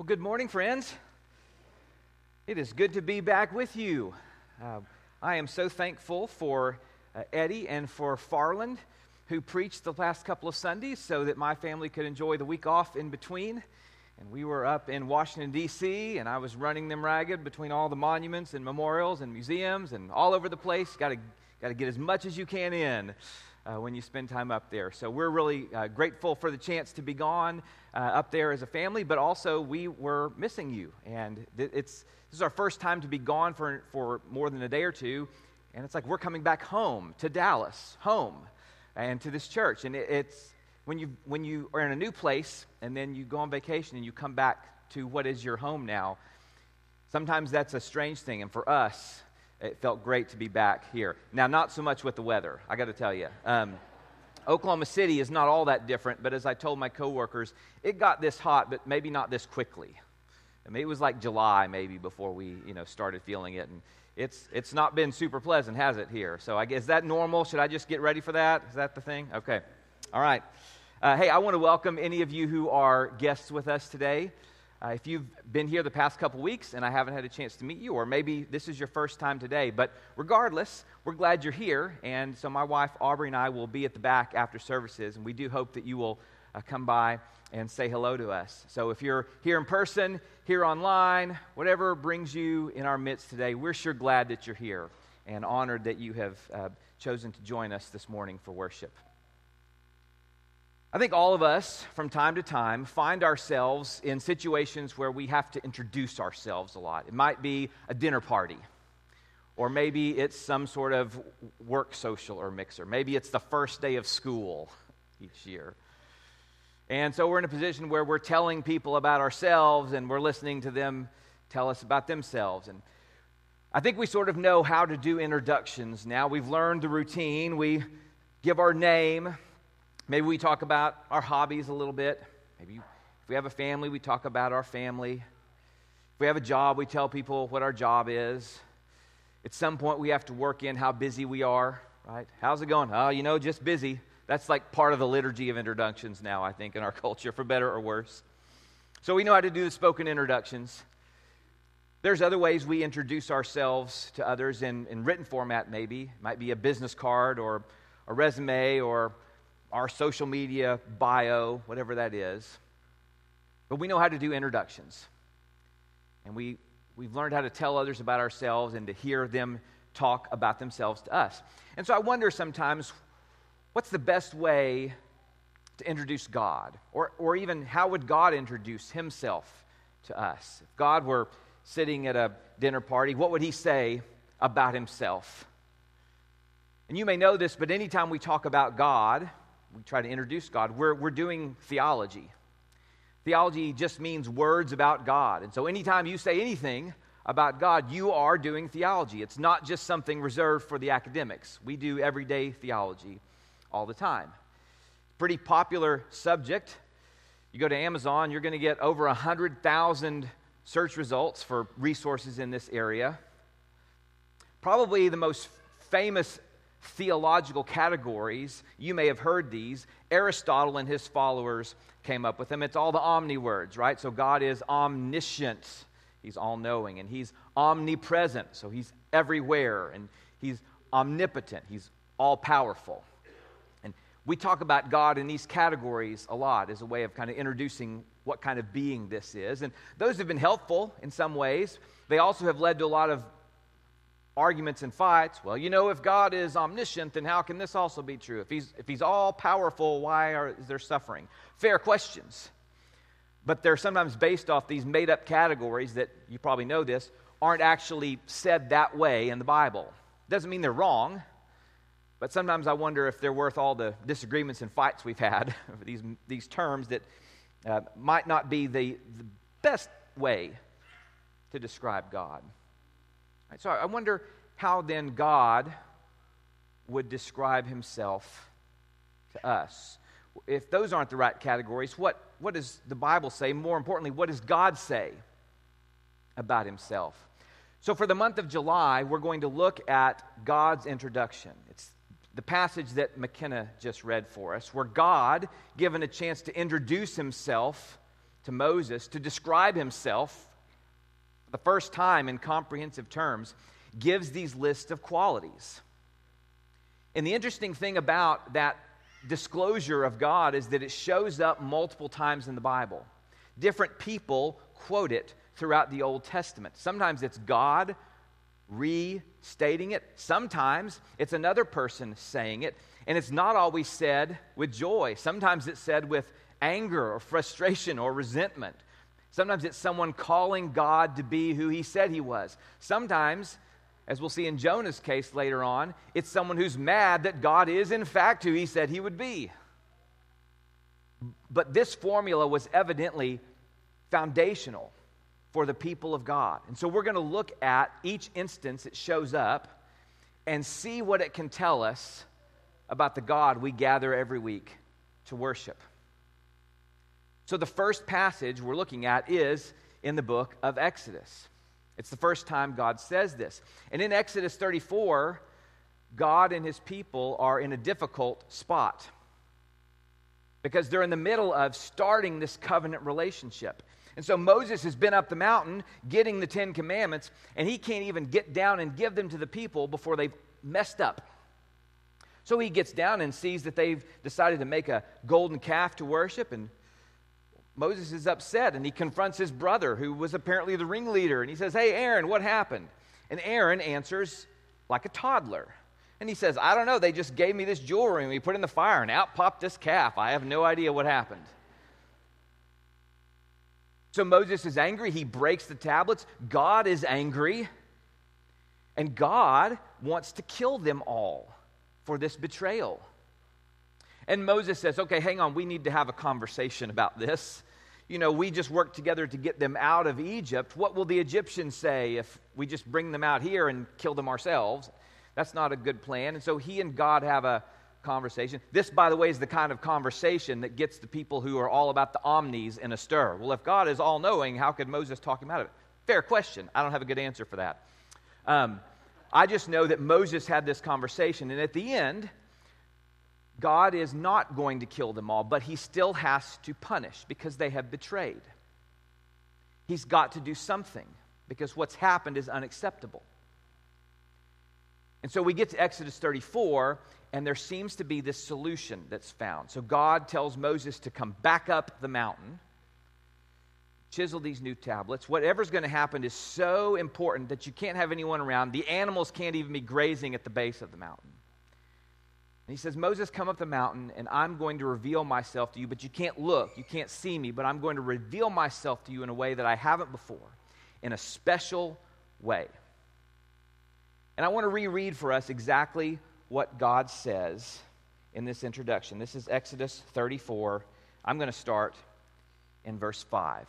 Well, good morning, friends. It is good to be back with you. I am so thankful for Eddie and for Farland, who preached the last couple of Sundays so that my family could enjoy the week off in between. And we were up in Washington, D.C., and I was running them ragged between all the monuments and memorials and museums and all over the place. Got to get as much as you can in when you spend time up there. So we're really grateful for the chance to be gone up there as a family, but also we were missing you. And this is our first time to be gone for more than a day or two, and it's like we're coming back home to Dallas, home, and to this church. And it's when you are in a new place and then you go on vacation and you come back to what is your home now, sometimes that's a strange thing. And for us, it felt great to be back here. Now, not so much with the weather, I got to tell you. Oklahoma City is not all that different, but as I told my coworkers, it got this hot, but maybe not this quickly. I mean, it was like July maybe before we started feeling it, and it's not been super pleasant, has it, here? So I guess, is that normal? Should I just get ready for that? Is that the thing? Okay. All right. Hey, I want to welcome any of you who are guests with us today. If you've been here the past couple weeks and I haven't had a chance to meet you, or maybe this is your first time today, but regardless, we're glad you're here. And so my wife, Aubrey, and I will be at the back after services, and we do hope that you will come by and say hello to us. So if you're here in person, here online, whatever brings you in our midst today, we're sure glad that you're here and honored that you have chosen to join us this morning for worship. I think all of us, from time to time, find ourselves in situations where we have to introduce ourselves a lot. It might be a dinner party, or maybe it's some sort of work social or mixer. Maybe it's the first day of school each year. And so we're in a position where we're telling people about ourselves, and we're listening to them tell us about themselves. And I think we sort of know how to do introductions now. We've learned the routine. We give our name. Maybe we talk about our hobbies a little bit. Maybe if we have a family, we talk about our family. If we have a job, we tell people what our job is. At some point, we have to work in how busy we are, right? How's it going? Oh, just busy. That's like part of the liturgy of introductions now, I think, in our culture, for better or worse. So we know how to do the spoken introductions. There's other ways we introduce ourselves to others in written format, maybe. It might be a business card or a resume or our social media bio, whatever that is. But we know how to do introductions. And we've learned how to tell others about ourselves and to hear them talk about themselves to us. And so I wonder sometimes, what's the best way to introduce God? Or even how would God introduce himself to us? If God were sitting at a dinner party, what would he say about himself? And you may know this, but anytime we talk about God, we try to introduce God, we're doing theology. Theology just means words about God. And so anytime you say anything about God, you are doing theology. It's not just something reserved for the academics. We do everyday theology all the time. Pretty popular subject. You go to Amazon, you're going to get over 100,000 search results for resources in this area. Probably the most famous theological categories, you may have heard these. Aristotle and his followers came up with them. It's all the omni words, right? So God is omniscient, he's all-knowing, and he's omnipresent, so he's everywhere, and he's omnipotent, he's all-powerful. And we talk about God in these categories a lot as a way of kind of introducing what kind of being this is, and those have been helpful in some ways. They also have led to a lot of arguments and fights. Well, if God is omniscient, then how can this also be true? If he's all-powerful, why is there suffering? Fair questions. But they're sometimes based off these made-up categories that, you probably know this, aren't actually said that way in the Bible. Doesn't mean they're wrong, but sometimes I wonder if they're worth all the disagreements and fights we've had over these terms that might not be the best way to describe God. So I wonder how then God would describe himself to us. If those aren't the right categories, what does the Bible say? More importantly, what does God say about himself? So for the month of July, we're going to look at God's introduction. It's the passage that McKenna just read for us, where God, given a chance to introduce himself to Moses to describe himself for the first time in comprehensive terms, gives these lists of qualities. And the interesting thing about that disclosure of God is that it shows up multiple times in the Bible. Different people quote it throughout the Old Testament. Sometimes it's God restating it. Sometimes it's another person saying it. And it's not always said with joy. Sometimes it's said with anger or frustration or resentment. Sometimes it's someone calling God to be who he said he was. Sometimes, as we'll see in Jonah's case later on, it's someone who's mad that God is in fact who he said he would be. But this formula was evidently foundational for the people of God. And so we're going to look at each instance it shows up and see what it can tell us about the God we gather every week to worship. So the first passage we're looking at is in the book of Exodus. It's the first time God says this. And in Exodus 34, God and his people are in a difficult spot because they're in the middle of starting this covenant relationship. And so Moses has been up the mountain getting the 10 Commandments, and he can't even get down and give them to the people before they've messed up. So he gets down and sees that they've decided to make a golden calf to worship, and Moses is upset, and he confronts his brother, who was apparently the ringleader, and he says, "Hey, Aaron, what happened?" And Aaron answers like a toddler. And he says, "I don't know, they just gave me this jewelry, and we put it in the fire, and out popped this calf. I have no idea what happened." So Moses is angry. He breaks the tablets. God is angry. And God wants to kill them all for this betrayal. And Moses says, "Okay, hang on. We need to have a conversation about this. You know, we just worked together to get them out of Egypt. What will the Egyptians say if we just bring them out here and kill them ourselves? That's not a good plan." And so he and God have a conversation. This, by the way, is the kind of conversation that gets the people who are all about the omnis in a stir. Well, if God is all-knowing, how could Moses talk him out of it? Fair question. I don't have a good answer for that. I just know that Moses had this conversation, and at the end, God is not going to kill them all, but he still has to punish because they have betrayed. He's got to do something because what's happened is unacceptable. And so we get to Exodus 34, and there seems to be this solution that's found. So God tells Moses to come back up the mountain, chisel these new tablets. Whatever's going to happen is so important that you can't have anyone around. The animals can't even be grazing at the base of the mountain. And he says, "Moses, come up the mountain, and I'm going to reveal myself to you, but you can't look, you can't see me, but I'm going to reveal myself to you in a way that I haven't before, in a special way." And I want to reread for us exactly what God says in this introduction. This is Exodus 34. I'm going to start in verse 5.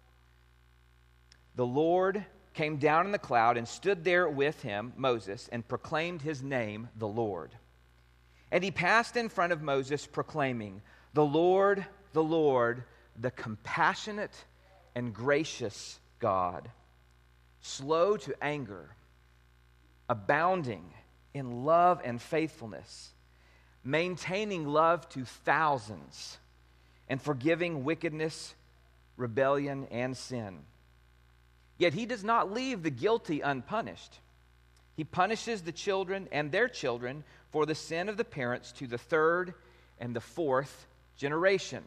"The Lord came down in the cloud and stood there with him, Moses, and proclaimed his name, the Lord. And he passed in front of Moses, proclaiming, the Lord, the compassionate and gracious God, slow to anger, abounding in love and faithfulness, maintaining love to thousands, and forgiving wickedness, rebellion, and sin. Yet he does not leave the guilty unpunished. He punishes the children and their children for the sin of the parents to the third and the fourth generation."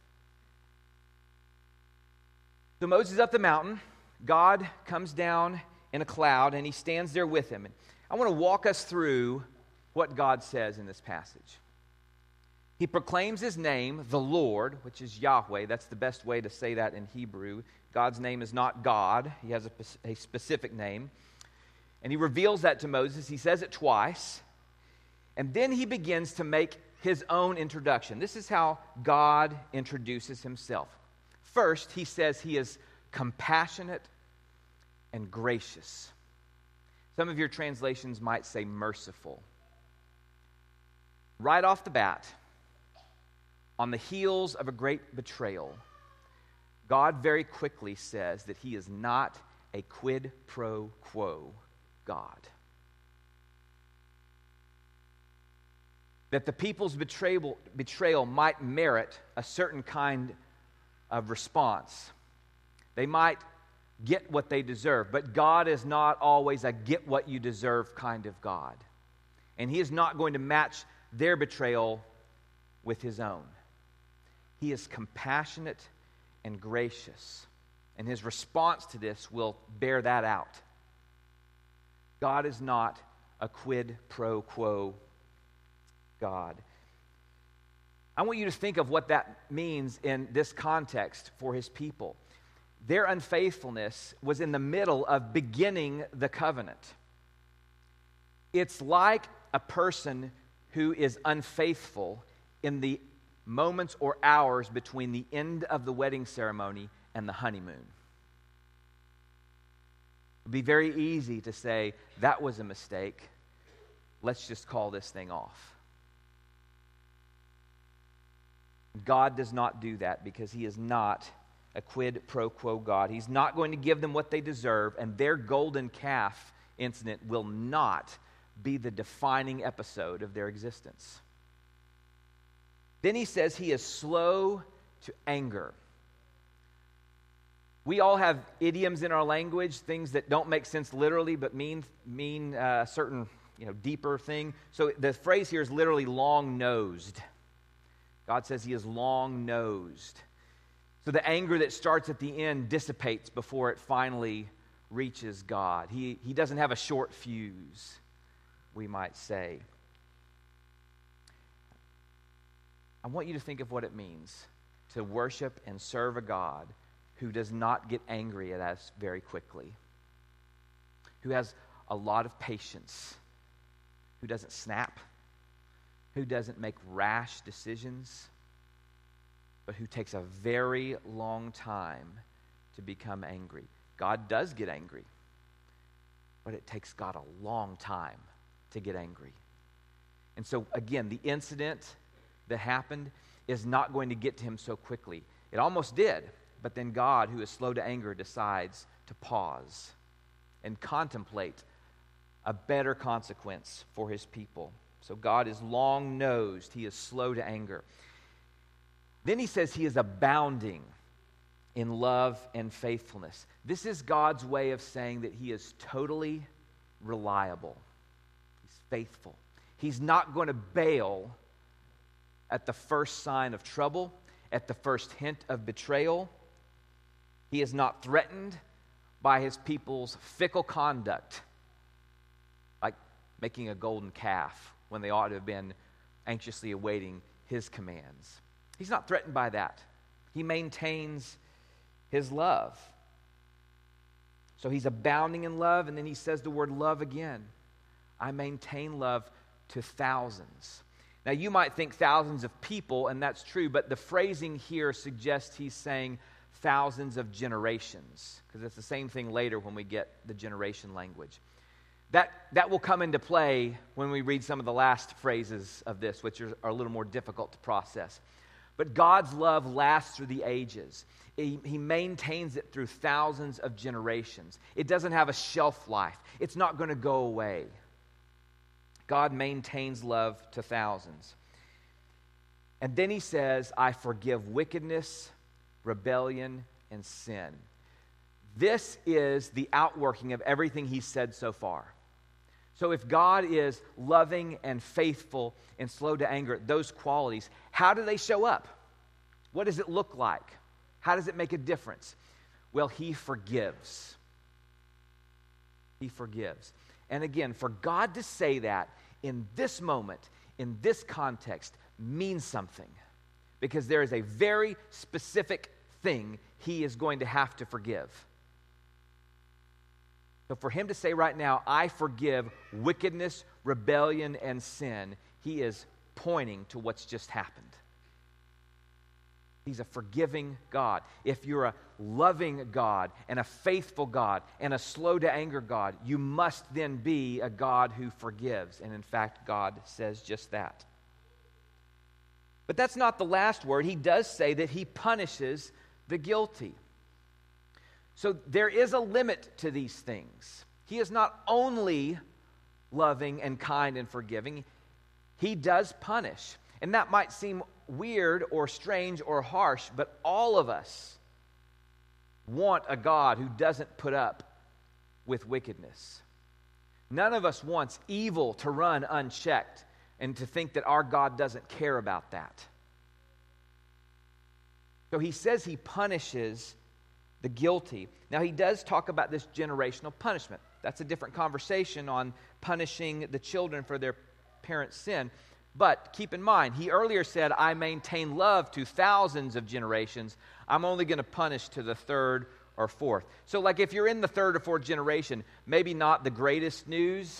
So Moses is up the mountain. God comes down in a cloud, and he stands there with him. And I want to walk us through what God says in this passage. He proclaims his name, the Lord, which is Yahweh. That's the best way to say that in Hebrew. God's name is not God. He has a specific name. And he reveals that to Moses. He says it twice. And then he begins to make his own introduction. This is how God introduces himself. First, he says he is compassionate and gracious. Some of your translations might say merciful. Right off the bat, on the heels of a great betrayal, God very quickly says that he is not a quid pro quo God. That the people's betrayal might merit a certain kind of response. They might get what they deserve, but God is not always a get what you deserve kind of God. And He is not going to match their betrayal with His own. He is compassionate and gracious, and His response to this will bear that out. God is not a quid pro quo God. I want you to think of what that means in this context for His people. Their unfaithfulness was in the middle of beginning the covenant. It's like a person who is unfaithful in the moments or hours between the end of the wedding ceremony and the honeymoon. It would be very easy to say, that was a mistake. Let's just call this thing off. God does not do that because He is not a quid pro quo God. He's not going to give them what they deserve, and their golden calf incident will not be the defining episode of their existence. Then He says He is slow to anger. We all have idioms in our language, things that don't make sense literally but mean a certain deeper thing. So the phrase here is literally long-nosed. God says He is long-nosed. So the anger that starts at the end dissipates before it finally reaches God. He doesn't have a short fuse, we might say. I want you to think of what it means to worship and serve a God who does not get angry at us very quickly, who has a lot of patience, who doesn't snap, who doesn't make rash decisions, but who takes a very long time to become angry. God does get angry, but it takes God a long time to get angry. And so, again, the incident that happened is not going to get to Him so quickly. It almost did, but then God, who is slow to anger, decides to pause and contemplate a better consequence for His people. So God is long-nosed. He is slow to anger. Then He says He is abounding in love and faithfulness. This is God's way of saying that He is totally reliable. He's faithful. He's not going to bail at the first sign of trouble, at the first hint of betrayal. He is not threatened by His people's fickle conduct, like making a golden calf when they ought to have been anxiously awaiting His commands. He's not threatened by that. He maintains His love. So He's abounding in love, and then He says the word love again. I maintain love to thousands. Now you might think thousands of people, and that's true, but the phrasing here suggests He's saying thousands of generations, because it's the same thing later when we get the generation language. That will come into play when we read some of the last phrases of this, which are a little more difficult to process. But God's love lasts through the ages. He maintains it through thousands of generations. It doesn't have a shelf life. It's not going to go away. God maintains love to thousands. And then He says, I forgive wickedness, rebellion, and sin. This is the outworking of everything He's said so far. So if God is loving and faithful and slow to anger, those qualities, how do they show up? What does it look like? How does it make a difference? Well, He forgives. He forgives. And again, for God to say that in this moment, in this context, means something. Because there is a very specific thing He is going to have to forgive. So for Him to say right now, I forgive wickedness, rebellion, and sin, He is pointing to what's just happened. He's a forgiving God. If you're a loving God and a faithful God and a slow to anger God, you must then be a God who forgives. And in fact, God says just that. But that's not the last word. He does say that He punishes the guilty. So there is a limit to these things. He is not only loving and kind and forgiving. He does punish. And that might seem weird or strange or harsh, but all of us want a God who doesn't put up with wickedness. None of us wants evil to run unchecked and to think that our God doesn't care about that. So he says he punishes the guilty. Now he does talk about this generational punishment. That's a different conversation on punishing the children for their parents' sin. But keep in mind, he earlier said, I maintain love to thousands of generations. I'm only going to punish to the third or fourth. So like if you're in the third or fourth generation, maybe not the greatest news.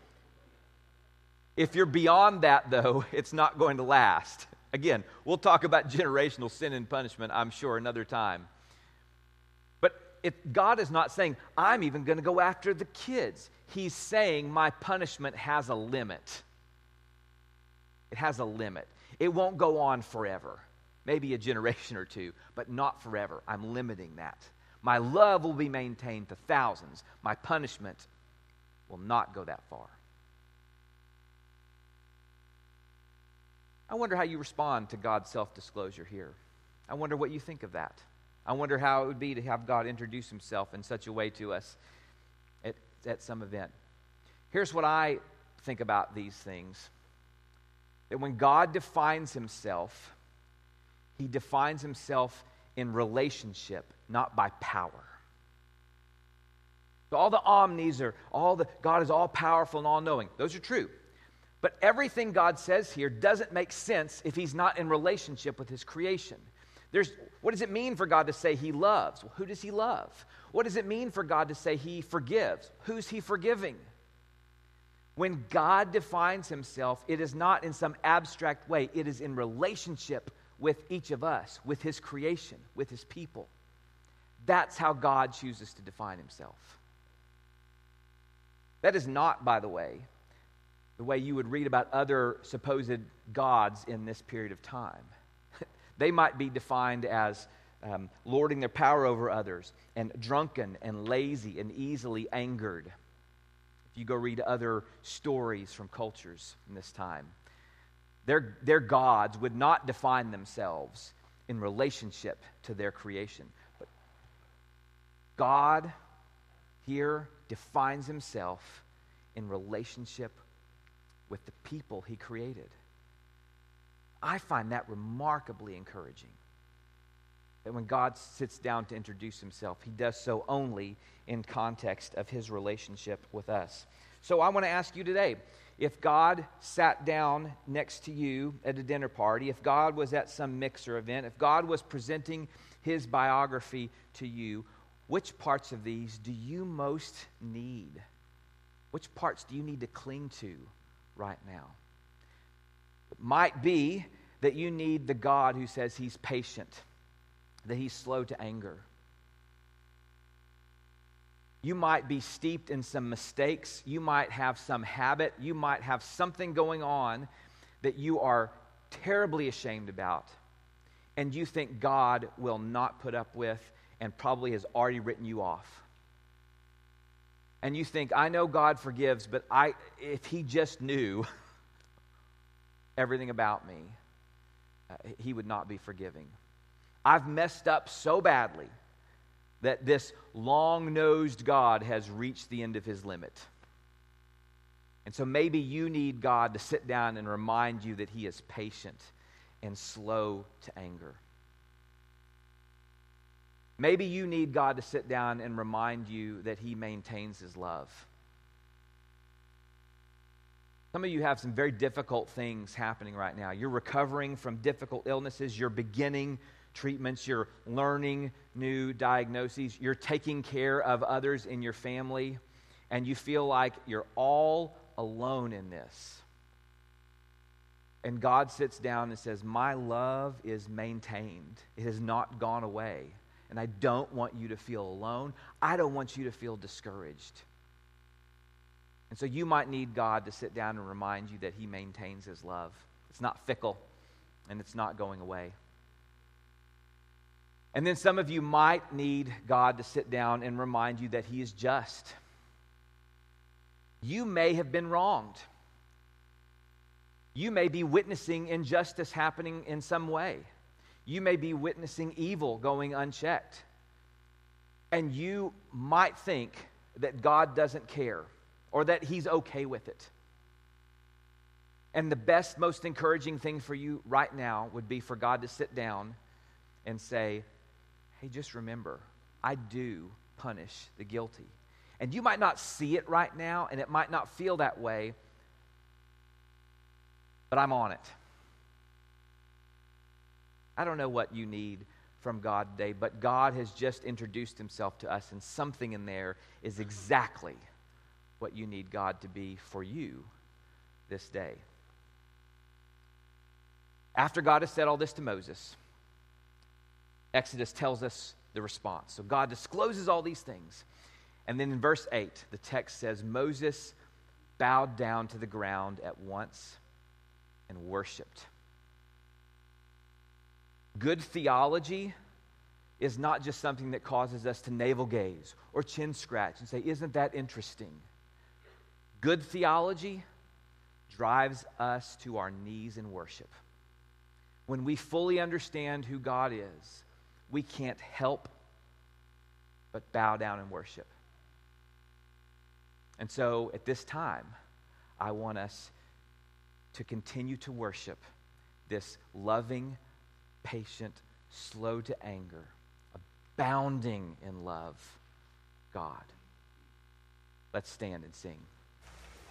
If you're beyond that, though, it's not going to last. Again, we'll talk about generational sin and punishment, I'm sure, another time. But God is not saying, I'm even going to go after the kids. He's saying my punishment has a limit. It has a limit. It won't go on forever. Maybe a generation or two, but not forever. I'm limiting that. My love will be maintained to thousands. My punishment will not go that far. I wonder how you respond to God's self-disclosure here. I wonder what you think of that. I wonder how it would be to have God introduce himself in such a way to us at some event. Here's what I think about these things. That when God defines himself, he defines himself in relationship, not by power. So all the omnis God is all powerful and all knowing. Those are true. But everything God says here doesn't make sense if he's not in relationship with his creation. What does it mean for God to say he loves? Well, who does he love? What does it mean for God to say he forgives? Who's he forgiving? When God defines himself, it is not in some abstract way. It is in relationship with each of us, with his creation, with his people. That's how God chooses to define himself. That is not, by the way you would read about other supposed gods in this period of time. They might be defined as lording their power over others, and drunken and lazy and easily angered. If you go read other stories from cultures in this time, their gods would not define themselves in relationship to their creation. But God here defines himself in relationship with the people he created. I find that remarkably encouraging. That when God sits down to introduce himself, he does so only in context of his relationship with us. So I want to ask you today, if God sat down next to you at a dinner party, if God was at some mixer event, if God was presenting his biography to you, which parts of these do you most need? Which parts do you need to cling to right now? It might be that you need the God who says he's patient, that he's slow to anger. You might be steeped in some mistakes. You might have some habit. You might have something going on that you are terribly ashamed about, and you think God will not put up with and probably has already written you off. And you think, I know God forgives, but if he just knew everything about me, he would not be forgiving. I've messed up so badly that this long-nosed God has reached the end of his limit. And so maybe you need God to sit down and remind you that he is patient and slow to anger. Maybe you need God to sit down and remind you that he maintains his love. Some of you have some very difficult things happening right now. You're recovering from difficult illnesses. You're beginning treatments. You're learning new diagnoses. You're taking care of others in your family. And you feel like you're all alone in this. And God sits down and says, my love is maintained. It has not gone away. And I don't want you to feel alone. I don't want you to feel discouraged. And so you might need God to sit down and remind you that he maintains his love. It's not fickle, and it's not going away. And then some of you might need God to sit down and remind you that he is just. You may have been wronged. You may be witnessing injustice happening in some way. You may be witnessing evil going unchecked. And you might think that God doesn't care or that he's okay with it. And the best, most encouraging thing for you right now would be for God to sit down and say, hey, just remember, I do punish the guilty. And you might not see it right now, and it might not feel that way, but I'm on it. I don't know what you need from God today, but God has just introduced himself to us, and something in there is exactly what you need God to be for you this day. After God has said all this to Moses, Exodus tells us the response. So God discloses all these things. And then in verse 8, the text says, Moses bowed down to the ground at once and worshiped. Good theology is not just something that causes us to navel gaze or chin scratch and say, isn't that interesting? Good theology drives us to our knees in worship. When we fully understand who God is, we can't help but bow down and worship. And so at this time, I want us to continue to worship this loving, patient, slow to anger, abounding in love God. Let's stand and sing.